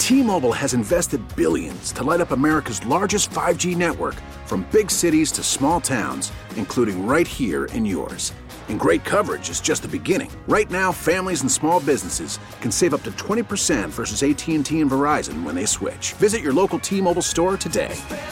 T-Mobile has invested billions to light up America's largest 5G network, from big cities to small towns, including right here in yours. And great coverage is just the beginning. Right now, families and small businesses can save up to 20% versus AT&T and Verizon when they switch. Visit your local T-Mobile store today.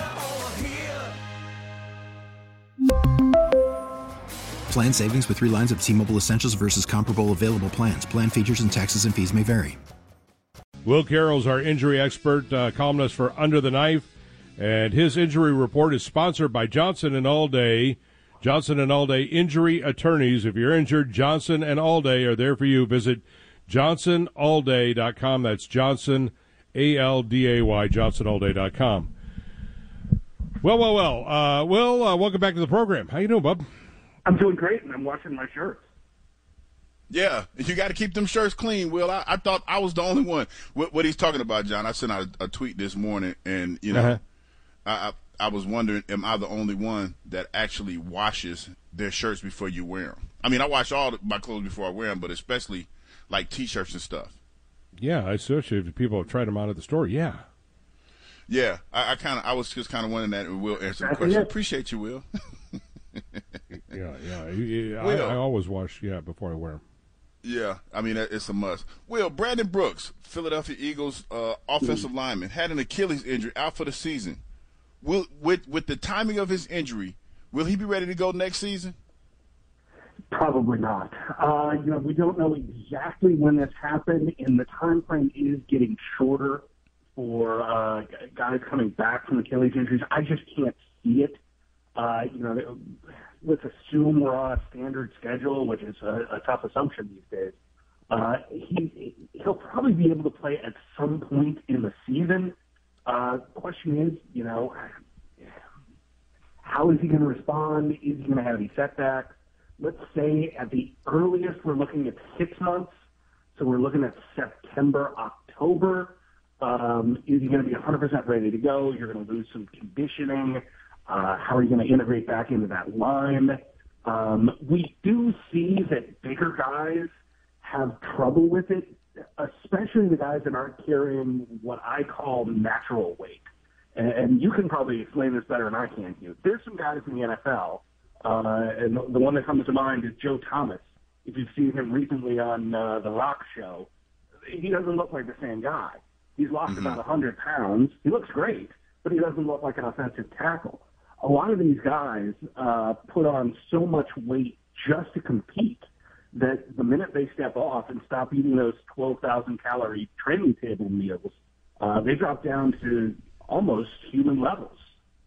Plan savings with 3 lines of T-Mobile Essentials versus comparable available plans. Plan features and taxes and fees may vary. Will Carroll's our injury expert, columnist for Under the Knife, and his injury report is sponsored by Johnson & Alday. Johnson & Alday Injury Attorneys. If you're injured, Johnson & Alday are there for you. Visit johnsonalday.com. That's Johnson, A-L-D-A-Y, johnsonalday.com. Well. Will, welcome back to the program. How you doing, bub? I'm doing great, and I'm washing my shirts. Yeah, you got to keep them shirts clean, Will. I thought I was the only one. What he's talking about, John, I sent out a tweet this morning, and, you know, I was wondering, am I the only one that actually washes their shirts before you wear them? I mean, I wash all my clothes before I wear them, but especially, like, T-shirts and stuff. Yeah, I associate people have tried them out at the store, yeah. Yeah, I was just kind of wondering that, and Will answered the question. Appreciate you, Will. Yeah. I always wash, before I wear them. Yeah, I mean, it's a must. Will, Brandon Brooks, Philadelphia Eagles offensive lineman, had an Achilles injury, out for the season. With the timing of his injury, will he be ready to go next season? Probably not. We don't know exactly when this happened, and the time frame is getting shorter for guys coming back from Achilles injuries. I just can't see it. Let's assume we're on a standard schedule, which is a tough assumption these days. He'll probably be able to play at some point in the season. Question is, how is he going to respond? Is he going to have any setbacks? Let's say at the earliest we're looking at 6 months, so we're looking at September, October. Is he going to be 100% ready to go? You're going to lose some conditioning. How are you going to integrate back into that line? We do see that bigger guys have trouble with it, especially the guys that aren't carrying what I call natural weight. And you can probably explain this better than I can. There's some guys in the NFL, and the one that comes to mind is Joe Thomas. If you've seen him recently on The Rock Show, he doesn't look like the same guy. He's lost about 100 pounds. He looks great, but he doesn't look like an offensive tackle. A lot of these guys put on so much weight just to compete that the minute they step off and stop eating those 12,000-calorie training table meals, they drop down to almost human levels.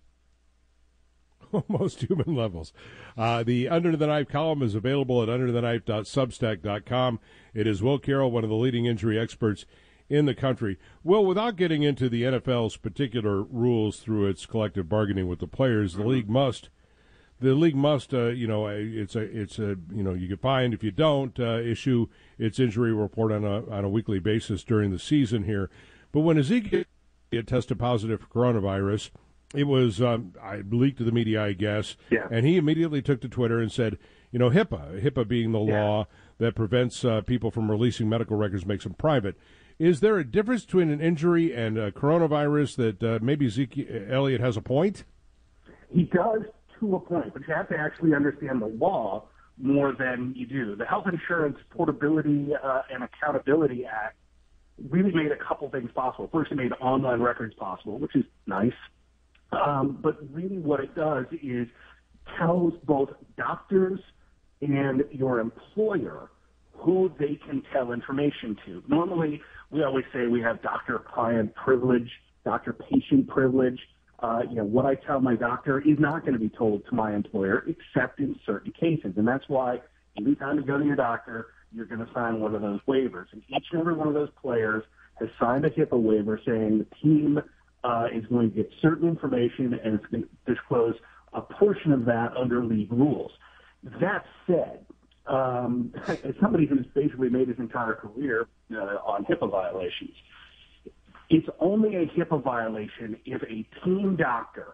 Almost human levels. The Under the Knife column is available at undertheknife.substack.com. It is Will Carroll, one of the leading injury experts in the country. Well, without getting into the NFL's particular rules through its collective bargaining with the players, the league must, you get fined if you don't issue its injury report on a weekly basis during the season here. But when Ezekiel tested positive for coronavirus, it was leaked to the media, I guess, and he immediately took to Twitter and said, HIPAA being the law that prevents people from releasing medical records, makes them private. Is there a difference between an injury and a coronavirus that maybe Ezekiel Elliott has a point? He does to a point, but you have to actually understand the law more than you do. The Health Insurance Portability and Accountability Act really made a couple things possible. First, it made online records possible, which is nice. But really what it does is tells both doctors and your employer who they can tell information to. Normally, we always say we have doctor-client privilege, doctor-patient privilege. What I tell my doctor is not going to be told to my employer except in certain cases. And that's why every time you go to your doctor, you're going to sign one of those waivers. And each and every one of those players has signed a HIPAA waiver saying the team is going to get certain information and it's going to disclose a portion of that under league rules. That said, as somebody who's basically made his entire career on HIPAA violations, it's only a HIPAA violation if a team doctor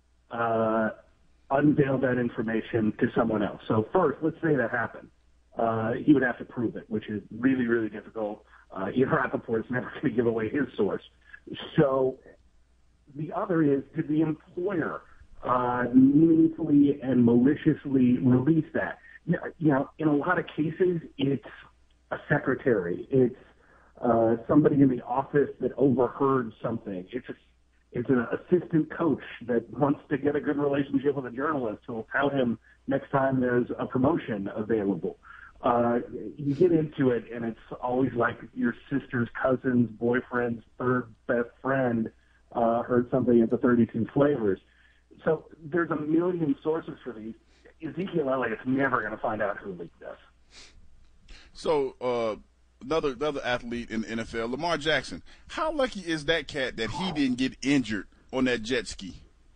unveiled that information to someone else. So first, let's say that happened. He would have to prove it, which is really, really difficult. Ian Rappaport's never going to give away his source. So the other is, did the employer meaningfully and maliciously release that? You know, in a lot of cases, it's a secretary. It's somebody in the office that overheard something. It's an assistant coach that wants to get a good relationship with a journalist who will tell him next time there's a promotion available. You get into it, and it's always like your sister's cousin's boyfriend's third best friend heard something at the 32 Flavors. So there's a million sources for these. Ezekiel Elliott's never going to find out who leaked this. So another athlete in the NFL, Lamar Jackson. How lucky is that cat that he didn't get injured on that jet ski?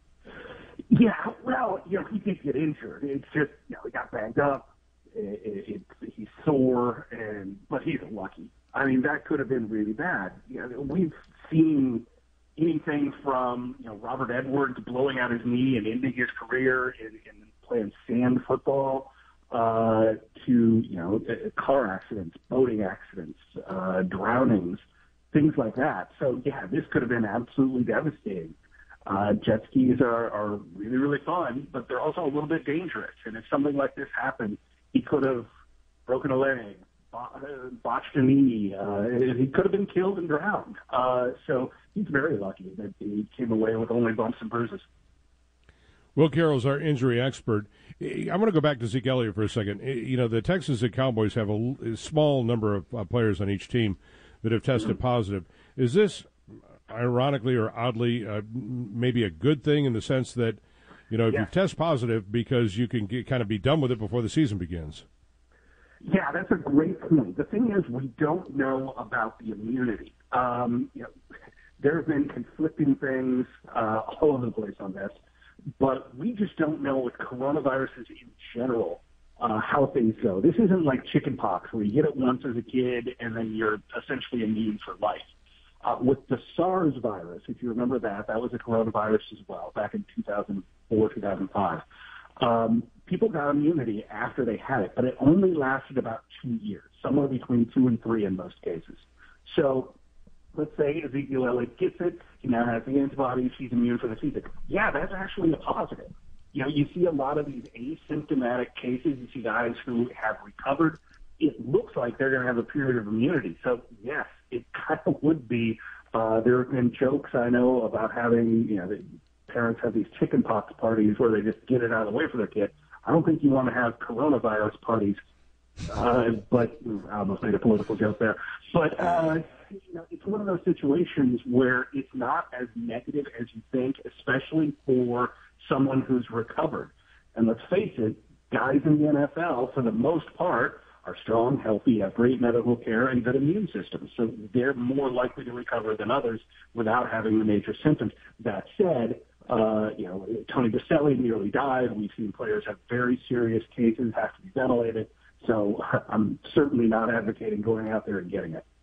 Yeah, well, you know, he did get injured. It's just, you know, he got banged up. He's sore, but he's lucky. I mean, that could have been really bad. You know, we've seen anything from, you know, Robert Edwards blowing out his knee and ending his career in playing sand football to, you know, car accidents, boating accidents, drownings, things like that. So, yeah, this could have been absolutely devastating. Jet skis are really, really fun, but they're also a little bit dangerous. And if something like this happened, he could have broken a leg, botched a knee. He could have been killed and drowned. So he's very lucky that he came away with only bumps and bruises. Will Carroll's our injury expert. I'm going to go back to Zeke Elliott for a second. You know, the Texans and Cowboys have a small number of players on each team that have tested positive. Is this, ironically or oddly, maybe a good thing in the sense that, you know, if you test positive, because you can kind of be done with it before the season begins? Yeah, that's a great point. The thing is, we don't know about the immunity. You know, there have been conflicting things all over the place on this, but we just don't know with coronaviruses in general how things go. This isn't like chickenpox where you get it once as a kid and then you're essentially immune for life. With the SARS virus, if you remember that was a coronavirus as well, back in 2004, 2005. People got immunity after they had it, but it only lasted about 2 years, somewhere between 2 and 3 in most cases. So let's say Ezekiel Elliott gets it, he now has the antibodies, he's immune for the season. Yeah, that's actually a positive. You know, you see a lot of these asymptomatic cases. You see guys who have recovered. It looks like they're going to have a period of immunity. So, yes, it kind of would be. There have been jokes, I know, about having, you know, the parents have these chickenpox parties where they just get it out of the way for their kid. I don't think you want to have coronavirus parties, but I almost made a political joke there. But, you know, it's one of those situations where it's not as negative as you think, especially for someone who's recovered. And let's face it, guys in the NFL, for the most part, are strong, healthy, have great medical care, and good immune systems. So they're more likely to recover than others without having the major symptoms. That said, you know, Tony Baselli nearly died. We've seen players have very serious cases, have to be ventilated. So I'm certainly not advocating going out there and getting it.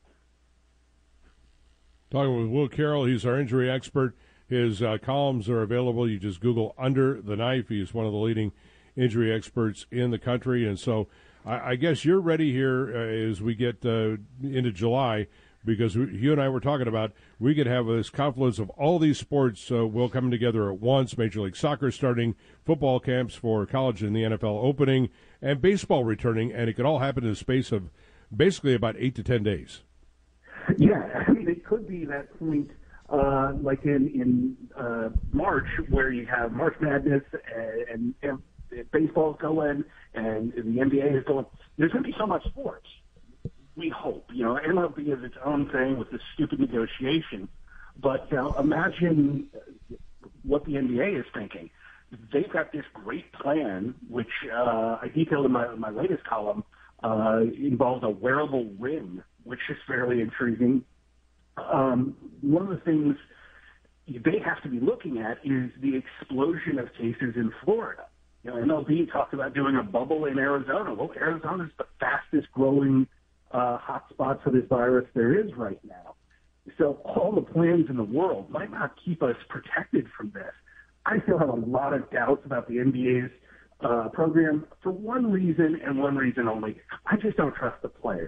Talking with Will Carroll, he's our injury expert. His columns are available. You just Google Under the Knife. He's one of the leading injury experts in the country. And so I guess you're ready here as we get into July, because you and I were talking about we could have this confluence of all these sports will come together at once. Major League Soccer starting, football camps for college and the NFL opening, and baseball returning, and it could all happen in the space of basically about 8 to 10 days. Yeah, I mean, it could be that point like in March where you have March Madness and baseball's going and the NBA is going. There's going to be so much sports. We hope. You know, MLB is its own thing with this stupid negotiation. But imagine what the NBA is thinking. They've got this great plan, which I detailed in my latest column, involves a wearable ring, which is fairly intriguing. One of the things they have to be looking at is the explosion of cases in Florida. You know, MLB talked about doing a bubble in Arizona. Well, Arizona is the fastest growing hotspot for this virus there is right now. So all the plans in the world might not keep us protected from this. I still have a lot of doubts about the NBA's program for one reason and one reason only. I just don't trust the players.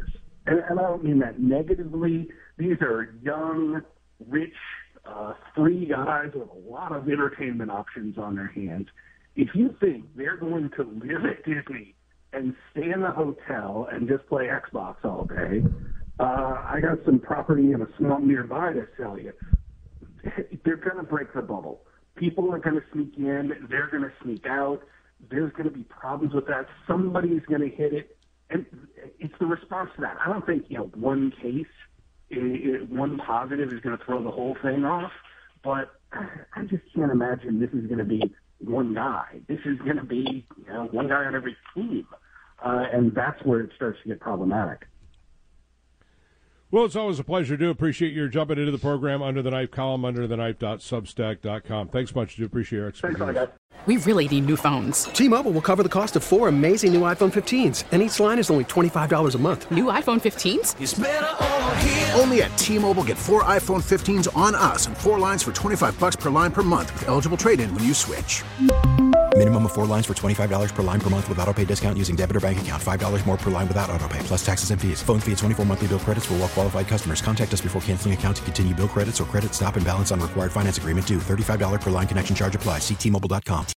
And I don't mean that negatively. These are young, rich, free guys with a lot of entertainment options on their hands. If you think they're going to live at Disney and stay in the hotel and just play Xbox all day, I got some property in a swamp nearby to sell you. They're going to break the bubble. People are going to sneak in. They're going to sneak out. There's going to be problems with that. Somebody's going to hit it. And it's the response to that. I don't think, one case, one positive is going to throw the whole thing off. But I just can't imagine this is going to be one guy. This is going to be one guy on every team. And that's where it starts to get problematic. Well, it's always a pleasure. Do appreciate your jumping into the program. Under the Knife column, undertheknife.substack.com. Thanks much. Do appreciate your expertise. Thanks, guys. We really need new phones. T-Mobile will cover the cost of 4 amazing new iPhone 15s, and each line is only $25 a month. New iPhone 15s? It's better over here. Only at T-Mobile, get 4 iPhone 15s on us and 4 lines for $25 per line per month with eligible trade-in when you switch. Minimum of 4 lines for $25 per line per month with autopay discount using debit or bank account. $5 more per line without autopay, plus taxes and fees. Phone fee at 24 monthly bill credits for well-qualified customers. Contact us before canceling account to continue bill credits or credit stop and balance on required finance agreement due. $35 per line connection charge applies. See T-Mobile.com.